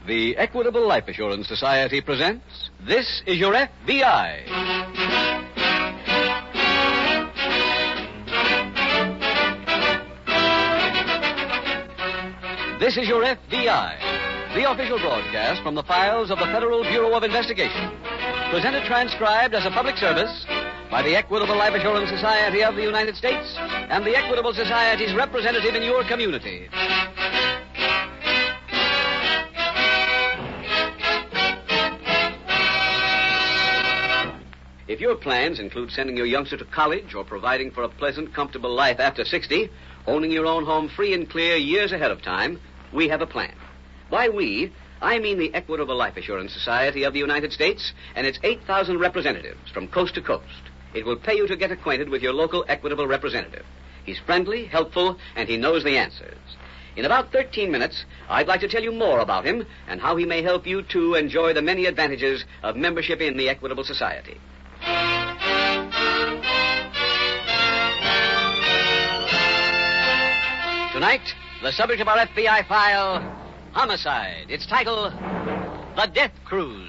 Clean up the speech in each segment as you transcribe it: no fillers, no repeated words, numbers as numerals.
The Equitable Life Assurance Society presents This Is Your FBI. This is Your FBI, the official broadcast from the files of the Federal Bureau of Investigation. Presented transcribed as a public service by the Equitable Life Assurance Society of the United States and the Equitable Society's representative in your community. If your plans include sending your youngster to college or providing for a pleasant, comfortable life after 60, owning your own home free and clear years ahead of time, we have a plan. By we, I mean the Equitable Life Assurance Society of the United States and its 8,000 representatives from coast to coast. It will pay you to get acquainted with your local Equitable representative. He's friendly, helpful, and he knows the answers. In about 13 minutes, I'd like to tell you more about him and how he may help you to enjoy the many advantages of membership in the Equitable Society. Tonight, the subject of our FBI file, homicide. Its title, The Death Cruise.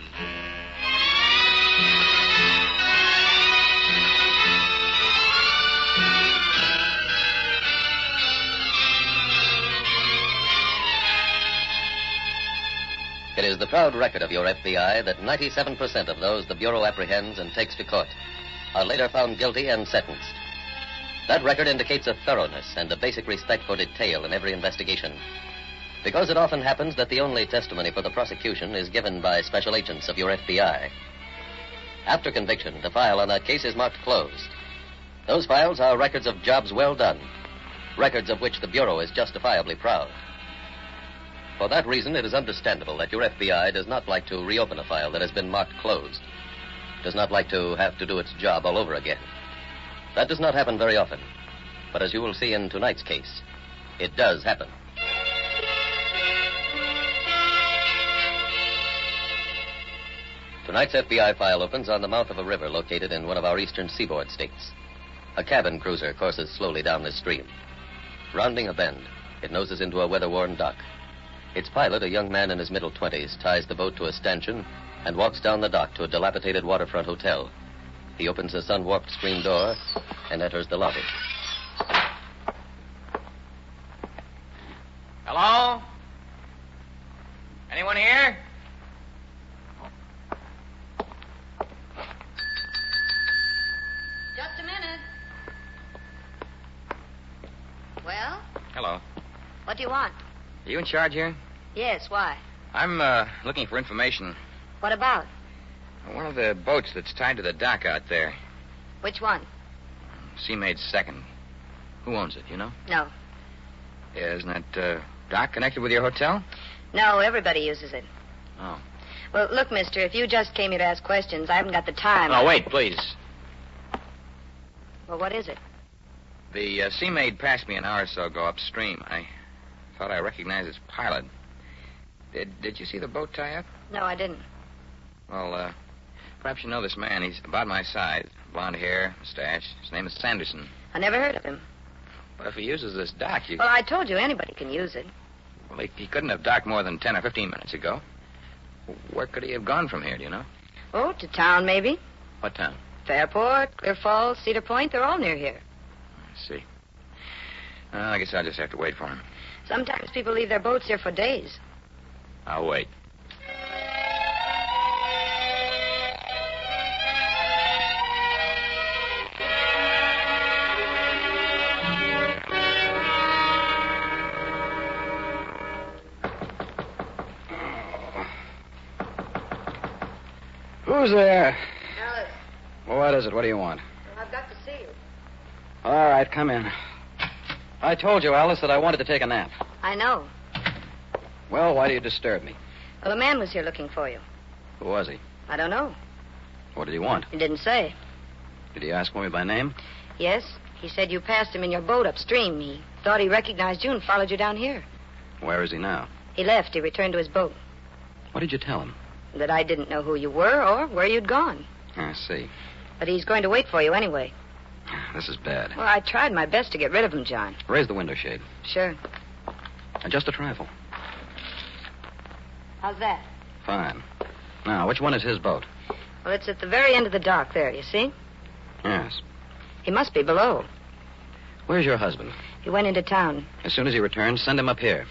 It is the proud record of your FBI that 97% of those the Bureau apprehends and takes to court are later found guilty and sentenced. That record indicates a thoroughness and a basic respect for detail in every investigation, because it often happens that the only testimony for the prosecution is given by special agents of your FBI. After conviction, the file on that case is marked closed. Those files are records of jobs well done, records of which the Bureau is justifiably proud. For that reason, it is understandable that your FBI does not like to reopen a file that has been marked closed, does not like to have to do its job all over again. That does not happen very often, but as you will see in tonight's case, it does happen. Tonight's FBI file opens on the mouth of a river located in one of our eastern seaboard states. A cabin cruiser courses slowly down this stream. Rounding a bend, it noses into a weather-worn dock. Its pilot, a young man in his middle 20s, ties the boat to a stanchion and walks down the dock to a dilapidated waterfront hotel. He opens a sun-warped screen door and enters the lobby. Hello? Anyone here? Just a minute. Well? Hello. What do you want? Are you in charge here? Yes, why? I'm looking for information. What about? One of the boats that's tied to the dock out there. Which one? Seamaid's Second. Who owns it, you know? No. Yeah, isn't that dock connected with your hotel? No, everybody uses it. Oh. Well, look, mister, if you just came here to ask questions, I haven't got the time. Oh, wait, please. Well, what is it? The Seamaid passed me an hour or so ago upstream. I thought I recognized its pilot. Did you see the boat tie up? No, I didn't. Well, perhaps you know this man. He's about my size. Blonde hair, mustache. His name is Sanderson. I never heard of him. Well, if he uses this dock, you... Well, I told you anybody can use it. Well, he couldn't have docked more than 10 or 15 minutes ago. Where could he have gone from here, do you know? Oh, to town, maybe. What town? Fairport, Clear Falls, Cedar Point, they're all near here. I see. Well, I guess I'll just have to wait for him. Sometimes people leave their boats here for days. I'll wait. Who's there? Alice, Well, what is it? What do you want? well, I've got to see you. All right, come in. I told you, Alice, that I wanted to take a nap. I know. Well, why do you disturb me? Well, a man was here looking for you. Who was he? I don't know. What did he want? He didn't say. Did he ask for me by name? Yes, he said you passed him in your boat upstream. He thought he recognized you and followed you down here. Where is he now? He left. He returned to his boat. What did you tell him? That I didn't know who you were or where you'd gone. I see. But he's going to wait for you anyway. This is bad. Well, I tried my best to get rid of him, John. Raise the window shade. Sure. Just a trifle. How's that? Fine. Now, which one is his boat? Well, it's at the very end of the dock there, you see? Yes. He must be below. Where's your husband? He went into town. As soon as he returns, send him up here.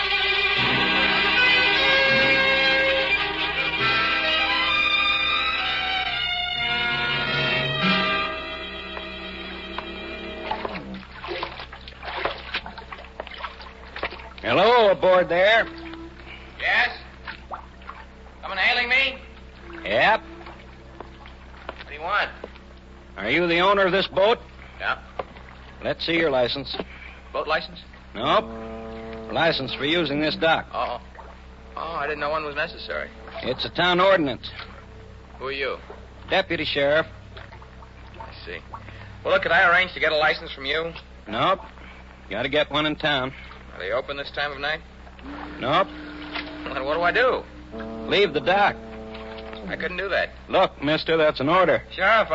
Hello, aboard there. Yes? Someone hailing me? Yep. What do you want? Are you the owner of this boat? Yeah. Let's see your license. Boat license? Nope. License for using this dock. Oh. Oh, I didn't know one was necessary. It's a town ordinance. Who are you? Deputy sheriff. I see. Well, look, could I arrange to get a license from you? Nope. Got to get one in town. Are they open this time of night? Nope. Then what do I do? Leave the dock. I couldn't do that. Look, mister, that's an order. Sheriff,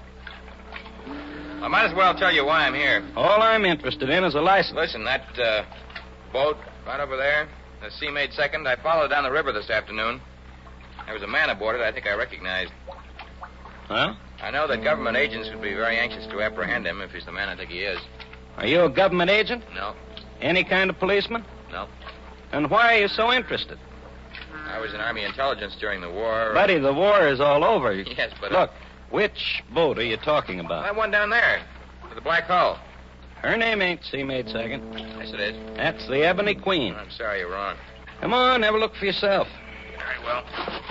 I might as well tell you why I'm here. All I'm interested in is a license. Listen, that boat right over there, the Seamaid Second, I followed it down the river this afternoon. There was a man aboard it I think I recognized. Huh? I know that government agents would be very anxious to apprehend him if he's the man I think he is. Are you a government agent? No, Any kind of policeman? no. And why are you so interested? I was in Army intelligence during the war. Buddy, the war is all over. Yes, but... Look, which boat are you talking about? that one down there, with the black hull. Her name ain't Seamaid Second. Yes, it is. That's the Ebony Queen. I'm sorry you're wrong. Come on, have a look for yourself. Very well.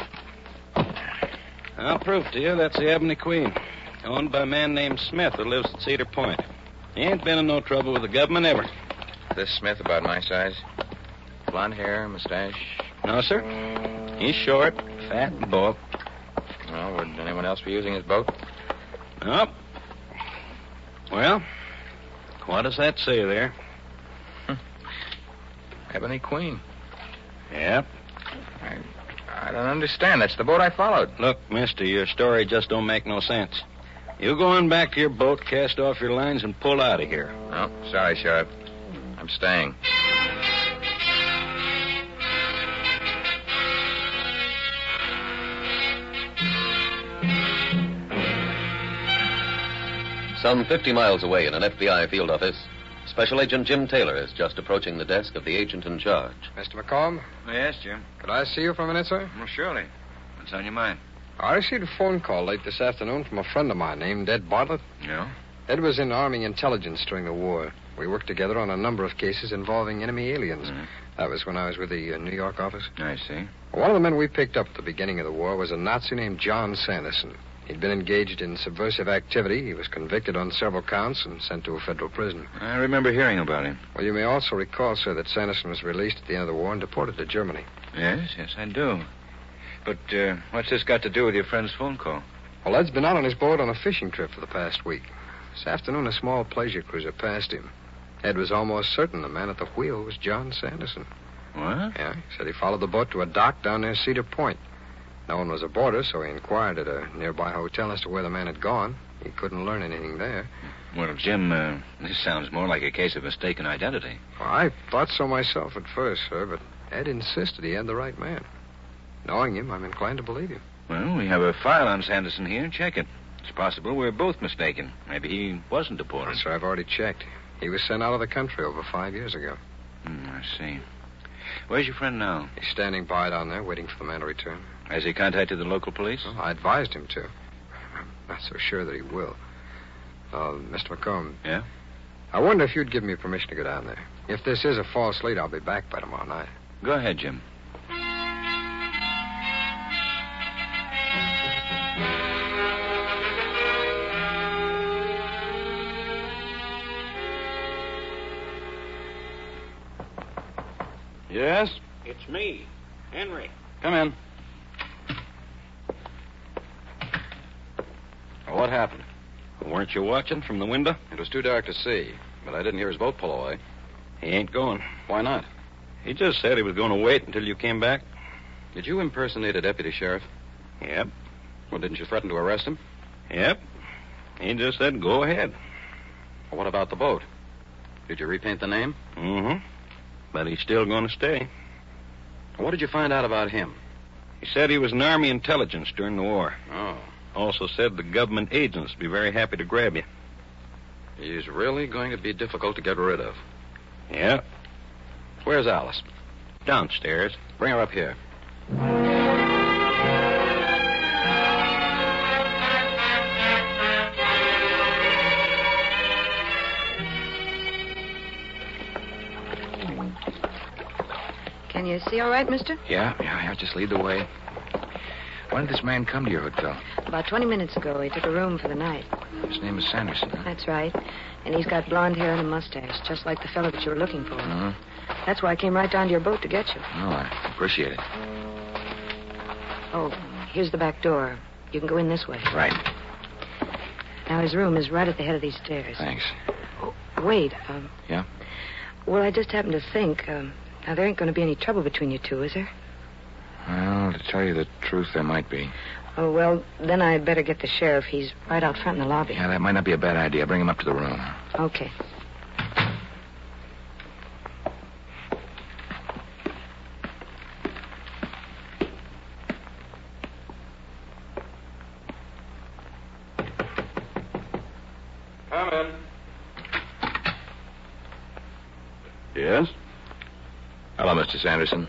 I'll prove to you that's the Ebony Queen. Owned by a man named Smith who lives at Cedar Point. He ain't been in no trouble with the government ever. This Smith about my size? Blonde hair, mustache. No, sir. He's short, fat, and bald. Well, would anyone else be using his boat? Nope. Well, what does that say there? Ebony Queen. Yep. I don't understand. That's the boat I followed. Look, mister, your story just don't make no sense. You go on back to your boat, cast off your lines, and pull out of here. Oh, sorry, Sheriff. I'm staying. Some 50 miles away in an FBI field office, Special Agent Jim Taylor is just approaching the desk of the agent in charge. Mr. McComb, Yes, Jim. could I see you for a minute, sir? Well, surely. What's on your mind? I received a phone call late this afternoon from a friend of mine named Ed Bartlett. No? Ed was in Army intelligence during the war. We worked together on a number of cases involving enemy aliens. Mm-hmm. That was when I was with the New York office. I see. One of the men we picked up at the beginning of the war was a Nazi named John Sanderson. He'd been engaged in subversive activity. He was convicted on several counts and sent to a federal prison. I remember hearing about him. Well, you may also recall, sir, that Sanderson was released at the end of the war and deported to Germany. Yes, I do. But what's this got to do with your friend's phone call? Well, Ed's been out on his boat on a fishing trip for the past week. This afternoon, a small pleasure cruiser passed him. Ed was almost certain the man at the wheel was John Sanderson. What? Yeah, he said he followed the boat to a dock down near Cedar Point. No one was aboard her, so he inquired at a nearby hotel as to where the man had gone. He couldn't learn anything there. Well, Jim, this sounds more like a case of mistaken identity. Well, I thought so myself at first, sir, but Ed insisted he had the right man. Knowing him, I'm inclined to believe him. Well, we have a file on Sanderson here. Check it. It's possible we're both mistaken. Maybe he wasn't deported. Sir, I've already checked. He was sent out of the country over 5 years ago. I see. Where's your friend now? He's standing by down there, waiting for the man to return. Has he contacted the local police? Well, I advised him to. I'm not so sure that he will. Mr. McComb. Yeah? I wonder if you'd give me permission to go down there. If this is a false lead, I'll be back by tomorrow night. Go ahead, Jim. Yes? It's me, Henry. Come in. What happened? Weren't you watching from the window? It was too dark to see, but I didn't hear his boat pull away. He ain't going. Why not? He just said he was going to wait until you came back. Did you impersonate a deputy sheriff? Yep. Well, didn't you threaten to arrest him? Yep. He just said go ahead. Well, what about the boat? Did you repaint the name? Mm-hmm. But he's still going to stay. What did you find out about him? He said he was in Army intelligence during the war. Oh. Also said the government agents would be very happy to grab you. He's really going to be difficult to get rid of. Yeah. Where's Alice? Downstairs. Bring her up here. Can you see all right, mister? Yeah. Just lead the way. When did this man come to your hotel? About 20 minutes ago, he took a room for the night. His name is Sanderson, huh? That's right. And he's got blonde hair and a mustache, just like the fellow that you were looking for. Uh-huh. That's why I came right down to your boat to get you. Oh, I appreciate it. Oh, here's the back door. You can go in this way. Right. Now, his room is right at the head of these stairs. Thanks. Oh, wait. Yeah? Well, I just happened to think, now, there ain't going to be any trouble between you two, is there? Well, to tell you the truth, there might be. Oh, well, then I'd better get the sheriff. He's right out front in the lobby. Yeah, that might not be a bad idea. Bring him up to the room. Okay. Come in. Yes? Hello, Mr. Sanderson.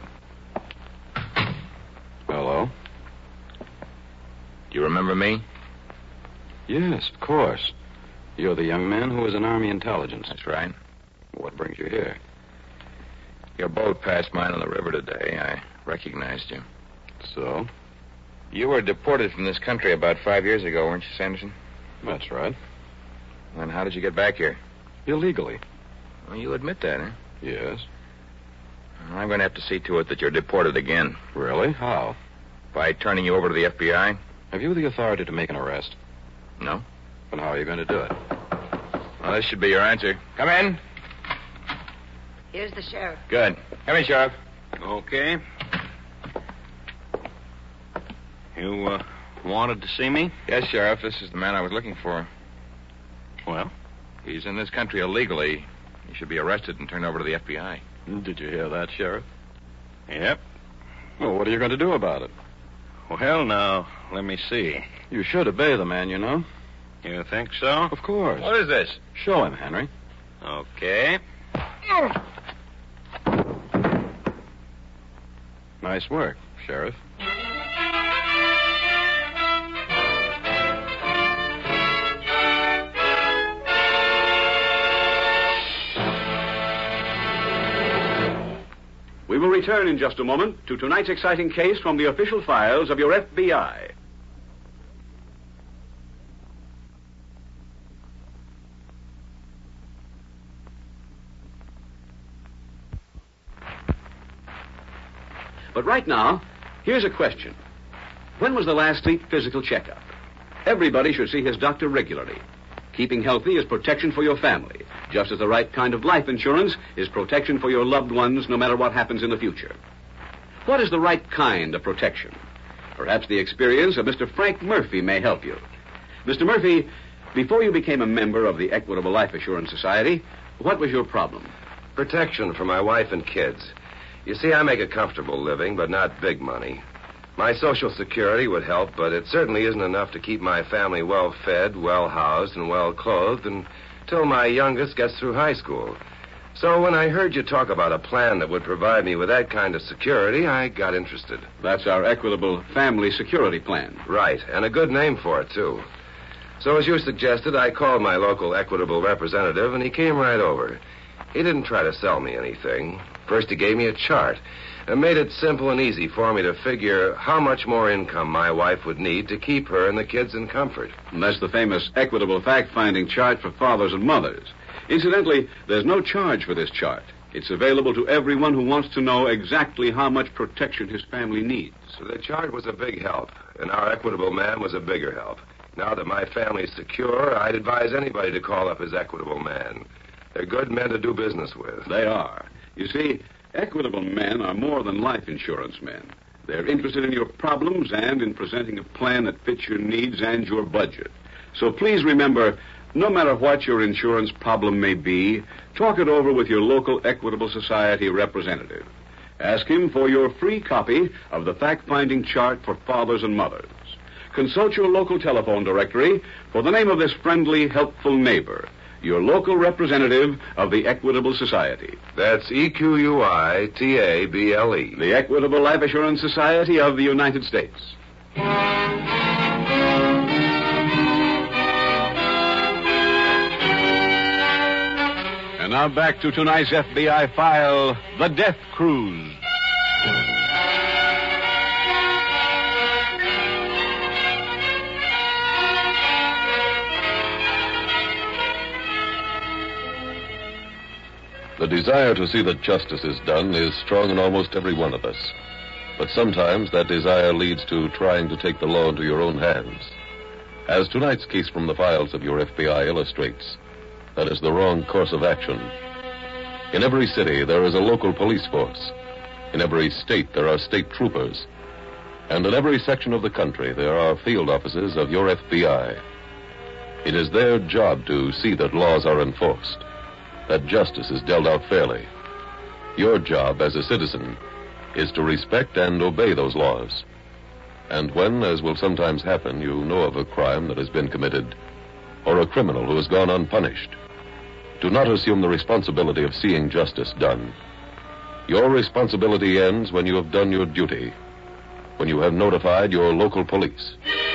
Hello? Do you remember me? Yes, of course. You're the young man who was in Army intelligence. That's right. What brings you here? Your boat passed mine on the river today. I recognized you. So? You were deported from this country about 5 years ago, weren't you, Sanderson? That's right. Then how did you get back here? Illegally. Well, you admit that, huh? Yes. I'm going to have to see to it that you're deported again. Really? How? By turning you over to the FBI? Have you the authority to make an arrest? No. Then how are you going to do it? Well, this should be your answer. Come in. Here's the sheriff. Good. Come in, Sheriff. Okay. You, wanted to see me? Yes, Sheriff. This is the man I was looking for. Well? He's in this country illegally. He should be arrested and turned over to the FBI. Did you hear that, Sheriff? Yep. Well, what are you going to do about it? Well, now, let me see. You should obey the man, you know. You think so? Of course. What is this? Show him, Henry. Okay. Nice work, Sheriff. We will return in just a moment to tonight's exciting case from the official files of your FBI. But right now, here's a question. When was the last sleep physical checkup? Everybody should see his doctor regularly. Keeping healthy is protection for your family, just as the right kind of life insurance is protection for your loved ones no matter what happens in the future. What is the right kind of protection? Perhaps the experience of Mr. Frank Murphy may help you. Mr. Murphy, before you became a member of the Equitable Life Assurance Society, what was your problem? Protection for my wife and kids. You see, I make a comfortable living, but not big money. My Social Security would help, but it certainly isn't enough to keep my family well-fed, well-housed, and well-clothed until my youngest gets through high school. So when I heard you talk about a plan that would provide me with that kind of security, I got interested. That's our Equitable Family Security Plan. Right, and a good name for it, too. So as you suggested, I called my local Equitable representative, and he came right over. He didn't try to sell me anything. First, he gave me a chart and made it simple and easy for me to figure how much more income my wife would need to keep her and the kids in comfort. And that's the famous Equitable Fact-Finding Chart for fathers and mothers. Incidentally, there's no charge for this chart. It's available to everyone who wants to know exactly how much protection his family needs. So the chart was a big help, and our Equitable man was a bigger help. Now that my family's secure, I'd advise anybody to call up his Equitable man. They're good men to do business with. They are. You see, Equitable men are more than life insurance men. They're interested in your problems and in presenting a plan that fits your needs and your budget. So please remember, no matter what your insurance problem may be, talk it over with your local Equitable Society representative. Ask him for your free copy of the fact-finding chart for fathers and mothers. Consult your local telephone directory for the name of this friendly, helpful neighbor, your local representative of the Equitable Society. That's EQUITABLE. The Equitable Life Assurance Society of the United States. And now back to tonight's FBI file, The Death Cruise. The desire to see that justice is done is strong in almost every one of us. But sometimes that desire leads to trying to take the law into your own hands. As tonight's case from the files of your FBI illustrates, that is the wrong course of action. In every city, there is a local police force. In every state, there are state troopers. And in every section of the country, there are field offices of your FBI. It is their job to see that laws are enforced, that justice is dealt out fairly. Your job as a citizen is to respect and obey those laws. And when, as will sometimes happen, you know of a crime that has been committed, or a criminal who has gone unpunished, do not assume the responsibility of seeing justice done. Your responsibility ends when you have done your duty, when you have notified your local police.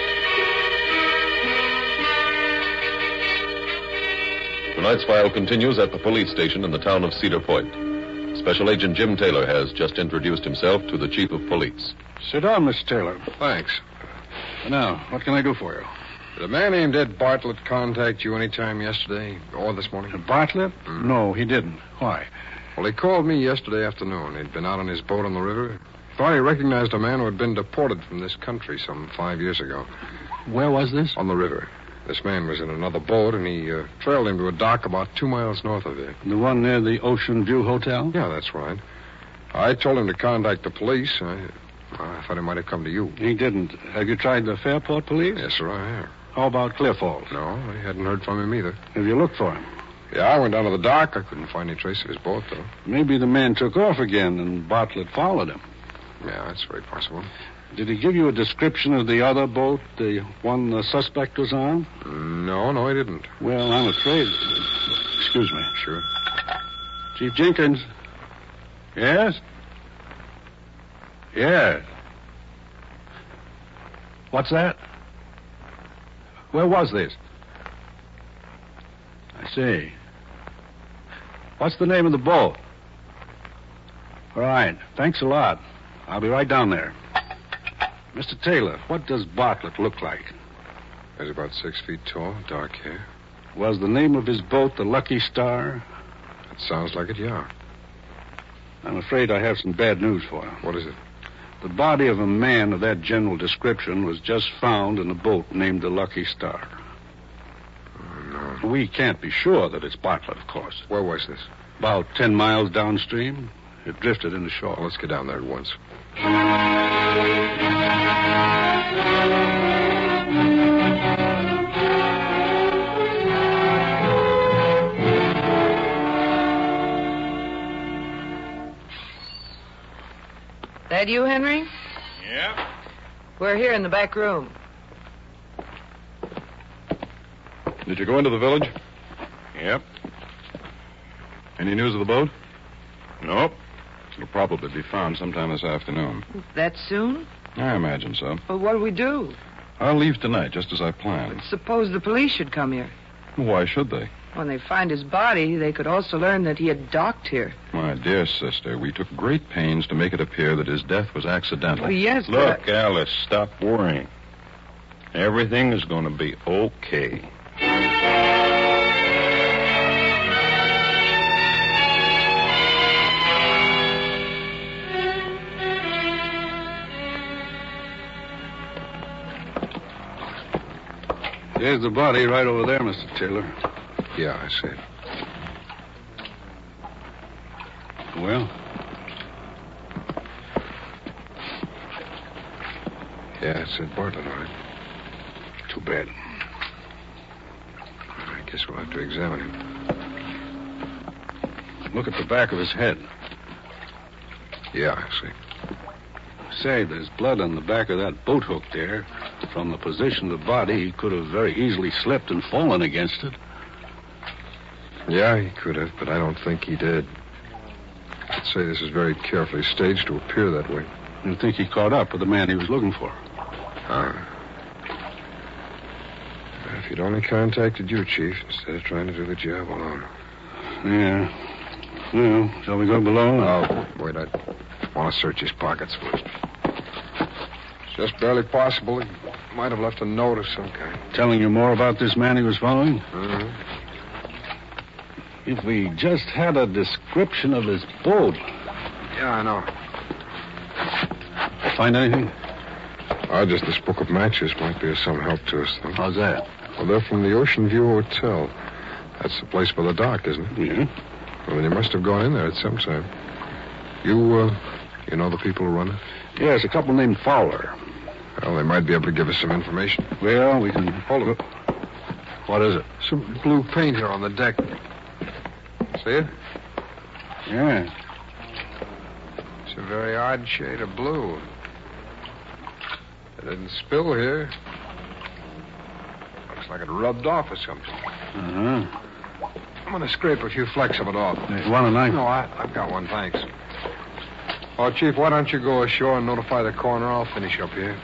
Tonight's file continues at the police station in the town of Cedar Point. Special Agent Jim Taylor has just introduced himself to the chief of police. Sit down, Mr. Taylor. Thanks. Now, what can I do for you? Did a man named Ed Bartlett contact you any time yesterday or this morning? Bartlett? No, he didn't. Why? Well, he called me yesterday afternoon. He'd been out on his boat on the river. Thought he recognized a man who had been deported from this country some 5 years ago. Where was this? On the river. This man was in another boat, and he trailed him to a dock about 2 miles north of here. The one near the Ocean View Hotel? Yeah, that's right. I told him to contact the police. I thought he might have come to you. He didn't. Have you tried the Fairport police? Yes, sir, I have. How about Clear Falls? No, I hadn't heard from him either. Have you looked for him? Yeah, I went down to the dock. I couldn't find any trace of his boat, though. Maybe the man took off again and Bartlett followed him. Yeah, that's very possible. Did he give you a description of the other boat, the one the suspect was on? No, he didn't. Well, I'm afraid... Excuse me. Sure. Chief Jenkins? Yes? Yes. What's that? Where was this? I see. What's the name of the boat? All right. Thanks a lot. I'll be right down there. Mr. Taylor, what does Bartlett look like? He's about 6 feet tall, dark hair. Was the name of his boat the Lucky Star? It sounds like it, yeah. I'm afraid I have some bad news for you. What is it? The body of a man of that general description was just found in a boat named the Lucky Star. Oh, no. We can't be sure that it's Bartlett, of course. Where was this? About 10 miles downstream. It drifted in the shore. Well, let's get down there at once. That you, Henry? Yeah. We're here in the back room. Did you go into the village? Yep. Any news of the boat? Nope. It'll probably be found sometime this afternoon. That soon? I imagine so. Well, what do we do? I'll leave tonight, just as I planned. Suppose the police should come here. Why should they? When they find his body, they could also learn that he had docked here. My dear sister, we took great pains to make it appear that his death was accidental. Well, yes, Look, Alice, stop worrying. Everything is going to be okay. There's the body right over there, Mr. Taylor. Yeah, I see it. Well? Yeah, it's Ed Bartlett, all right. Too bad. I guess we'll have to examine him. Look at the back of his head. Yeah, I see. Say, there's blood on the back of that boat hook there. From the position of the body, he could have very easily slipped and fallen against it. Yeah, he could have, but I don't think he did. I'd say this is very carefully staged to appear that way. You think he caught up with the man he was looking for? If he'd only contacted you, Chief, instead of trying to do the job alone. Yeah. Well, shall we go below? Oh, wait, I want to search his pockets first. It's just barely possible he might have left a note of some kind. Telling you more about this man he was following? Mm-hmm. If we just had a description of his boat. Yeah, I know. Find anything? Just this book of matches might be of some help to us, though. How's that? Well, they're from the Ocean View Hotel. That's the place by the dock, isn't it? Yeah. Well, then you must have gone in there at some time. You know the people who run it? Yes, a couple named Fowler. Well, they might be able to give us some information. Well, we can... Hold it. What is it? Some blue paint here on the deck. See it? Yeah. It's a very odd shade of blue. It didn't spill here. Looks like it rubbed off or something. Uh-huh. I'm going to scrape a few flecks of it off. You want a knife? No, I've got one, thanks. Oh, Chief, why don't you go ashore and notify the coroner? I'll finish up here.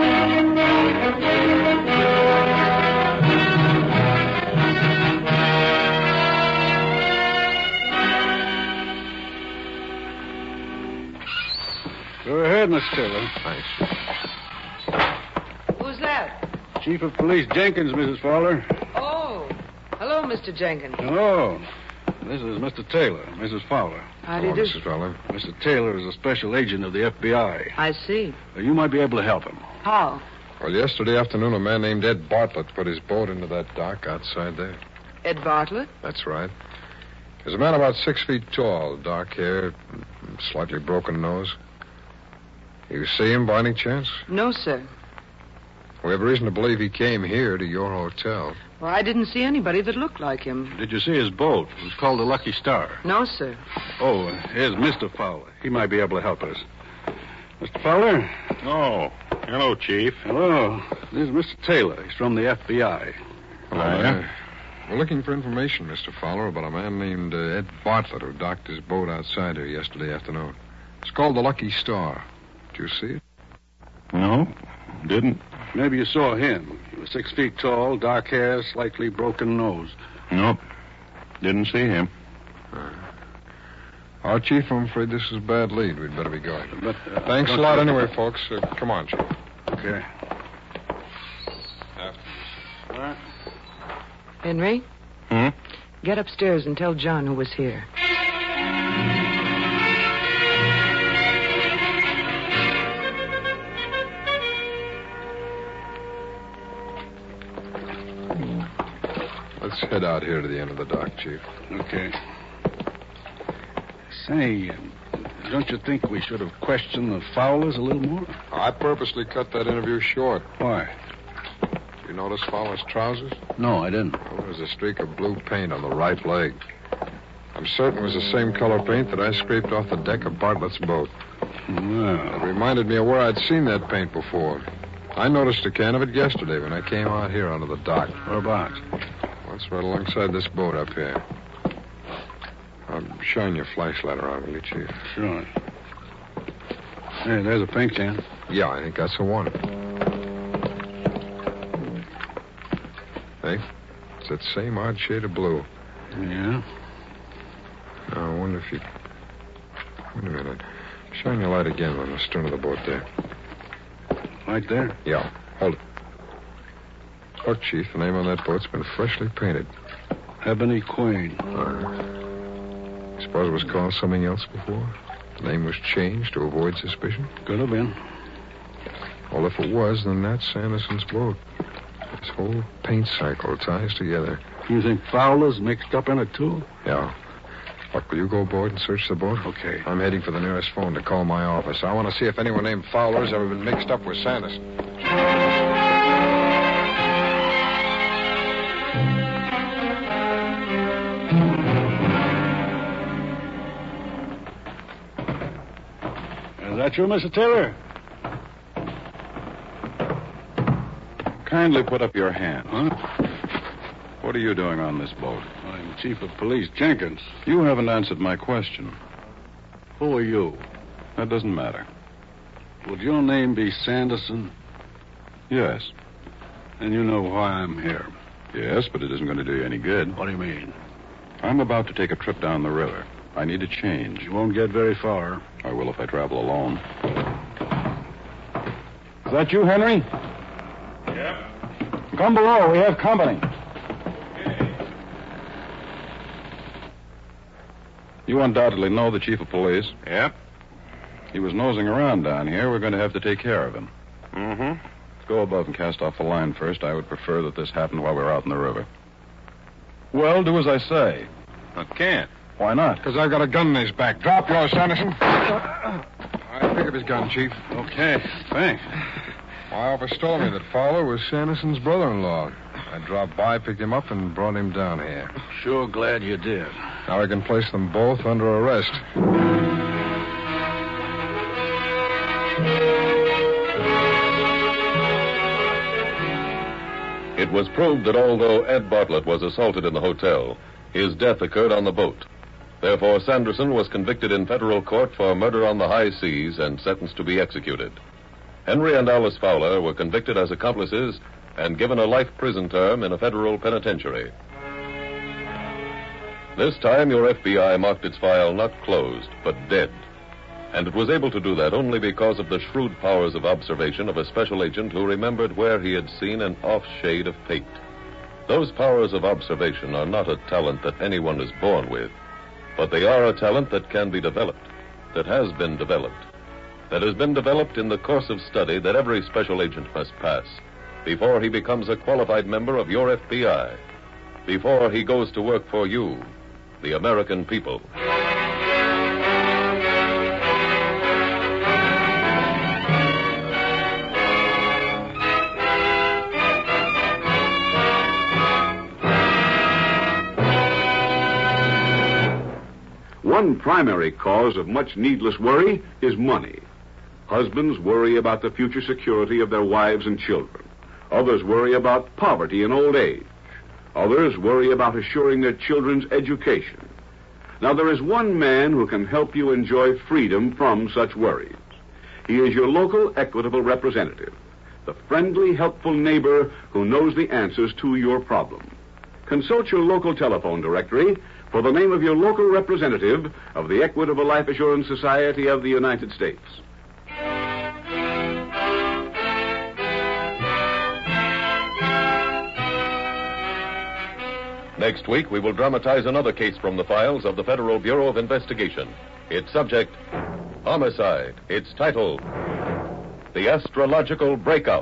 Go ahead, Miss Taylor. Thanks. Who's that? Chief of Police Jenkins, Mrs. Fowler. Oh, hello, Mr. Jenkins. Hello. This is Mr. Taylor, Mrs. Fowler. How do you do? Mrs. Fowler. Mr. Taylor is a special agent of the FBI. I see. You might be able to help him. How? Well, yesterday afternoon, a man named Ed Bartlett put his boat into that dock outside there. Ed Bartlett? That's right. He's a man about 6 feet tall, dark hair, slightly broken nose. You see him by any chance? No, sir. We have reason to believe he came here to your hotel. Well, I didn't see anybody that looked like him. Did you see his boat? It was called the Lucky Star. No, sir. Oh, here's Mr. Fowler. He might be able to help us. Mr. Fowler? Oh, hello, Chief. Hello. This is Mr. Taylor. He's from the FBI. Hello. We're looking for information, Mr. Fowler, about a man named Ed Bartlett who docked his boat outside here yesterday afternoon. It's called the Lucky Star. Did you see it? No, didn't. Maybe you saw him. He was 6 feet tall, dark hair, slightly broken nose. Nope, didn't see him. Our Chief, I'm afraid this is a bad lead. We'd better be going. But, thanks a lot anyway, folks. Come on, Chief. Okay. All right. Henry? Hmm? Get upstairs and tell John who was here. Let's head out here to the end of the dock, Chief. Okay. Say, don't you think we should have questioned the Fowlers a little more? I purposely cut that interview short. Why? You notice Fowler's trousers? No, I didn't. Well, there's a streak of blue paint on the right leg. I'm certain it was the same color paint that I scraped off the deck of Bartlett's boat. Well. It reminded me of where I'd seen that paint before. I noticed a can of it yesterday when I came out here onto the dock. Whereabouts? Well, it's right alongside this boat up here. Shine your flashlight around, will you, Chief? Sure. Hey, there's a paint can. Yeah, I think that's the one. Hey, it's that same odd shade of blue. Yeah? Now, I wonder if you... Wait a minute. Shine your light again on the stern of the boat there. Right there? Yeah, hold it. Look, Chief, the name on that boat's been freshly painted. Ebony Queen. Suppose it was called something else before? The name was changed to avoid suspicion? Could have been. Well, if it was, then that's Sanderson's boat. This whole paint cycle ties together. You think Fowler's mixed up in it, too? Yeah. Look, will you go aboard and search the boat? Okay. I'm heading for the nearest phone to call my office. I want to see if anyone named Fowler's ever been mixed up with Sanderson. That you, Mr. Taylor? Kindly put up your hand. Huh? What are you doing on this boat? I'm Chief of Police Jenkins. You haven't answered my question. Who are you? That doesn't matter. Would your name be Sanderson? Yes. And you know why I'm here. Yes, but it isn't going to do you any good. What do you mean? I'm about to take a trip down the river. I need a change. You won't get very far. I will if I travel alone. Is that you, Henry? Yeah. Come below. We have company. You undoubtedly know the chief of police. Yep. He was nosing around down here. We're going to have to take care of him. Mm-hmm. Go above and cast off the line first. I would prefer that this happened while we're out in the river. Well, do as I say. I can't. Why not? Because I've got a gun in his back. Drop yours, Sanderson. I pick up his gun, Chief. Okay, thanks. My officer told me that Fowler was Sanderson's brother-in-law. I dropped by, picked him up, and brought him down here. Sure glad you did. Now I can place them both under arrest. It was proved that although Ed Bartlett was assaulted in the hotel, his death occurred on the boat. Therefore, Sanderson was convicted in federal court for murder on the high seas and sentenced to be executed. Henry and Alice Fowler were convicted as accomplices and given a life prison term in a federal penitentiary. This time, your FBI marked its file not closed, but dead. And it was able to do that only because of the shrewd powers of observation of a special agent who remembered where he had seen an off-shade of paint. Those powers of observation are not a talent that anyone is born with, but they are a talent that can be developed, that has been developed in the course of study that every special agent must pass before he becomes a qualified member of your FBI, before he goes to work for you, the American people. One primary cause of much needless worry is money. Husbands worry about the future security of their wives and children. Others worry about poverty in old age. Others worry about assuring their children's education. Now, there is one man who can help you enjoy freedom from such worries. He is your local equitable representative, the friendly, helpful neighbor who knows the answers to your problem. Consult your local telephone directory for the name of your local representative of the Equitable Life Assurance Society of the United States. Next week, we will dramatize another case from the files of the Federal Bureau of Investigation. Its subject, homicide. Its title, The Astrological Breakout.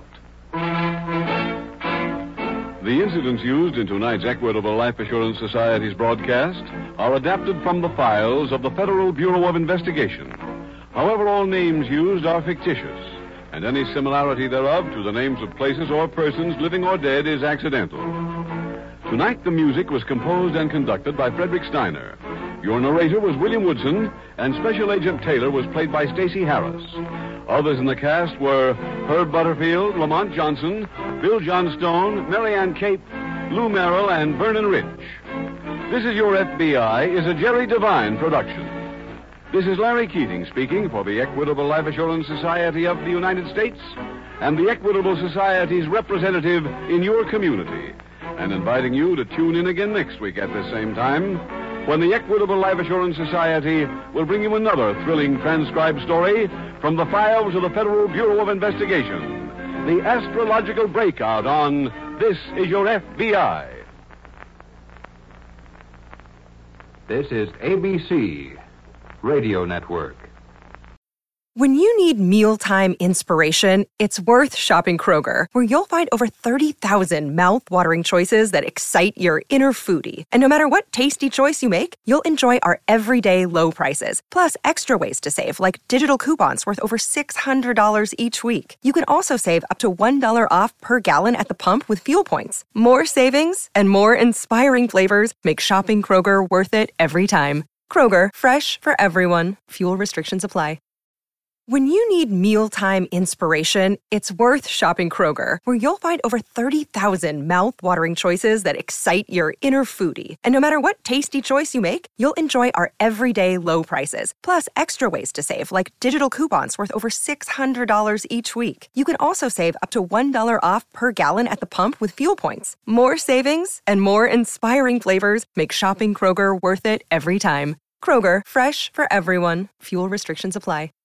The incidents used in tonight's Equitable Life Assurance Society's broadcast are adapted from the files of the Federal Bureau of Investigation. However, all names used are fictitious, and any similarity thereof to the names of places or persons, living or dead, is accidental. Tonight, the music was composed and conducted by Frederick Steiner. Your narrator was William Woodson, and Special Agent Taylor was played by Stacey Harris. Others in the cast were Herb Butterfield, Lamont Johnson, Bill Johnstone, Marianne Cape, Lou Merrill, and Vernon Rich. This Is Your FBI is a Jerry Devine production. This is Larry Keating speaking for the Equitable Life Assurance Society of the United States and the Equitable Society's representative in your community, and inviting you to tune in again next week at this same time when the Equitable Life Assurance Society will bring you another thrilling transcribed story from the files of the Federal Bureau of Investigation, The Astrological Breakout on This Is Your FBI. This is ABC Radio Network. When you need mealtime inspiration, it's worth shopping Kroger, where you'll find over 30,000 mouth-watering choices that excite your inner foodie. And no matter what tasty choice you make, you'll enjoy our everyday low prices, plus extra ways to save, like digital coupons worth over $600 each week. You can also save up to $1 off per gallon at the pump with fuel points. More savings and more inspiring flavors make shopping Kroger worth it every time. Kroger, fresh for everyone. Fuel restrictions apply. When you need mealtime inspiration, it's worth shopping Kroger, where you'll find over 30,000 mouth-watering choices that excite your inner foodie. And no matter what tasty choice you make, you'll enjoy our everyday low prices, plus extra ways to save, like digital coupons worth over $600 each week. You can also save up to $1 off per gallon at the pump with fuel points. More savings and more inspiring flavors make shopping Kroger worth it every time. Kroger, fresh for everyone. Fuel restrictions apply.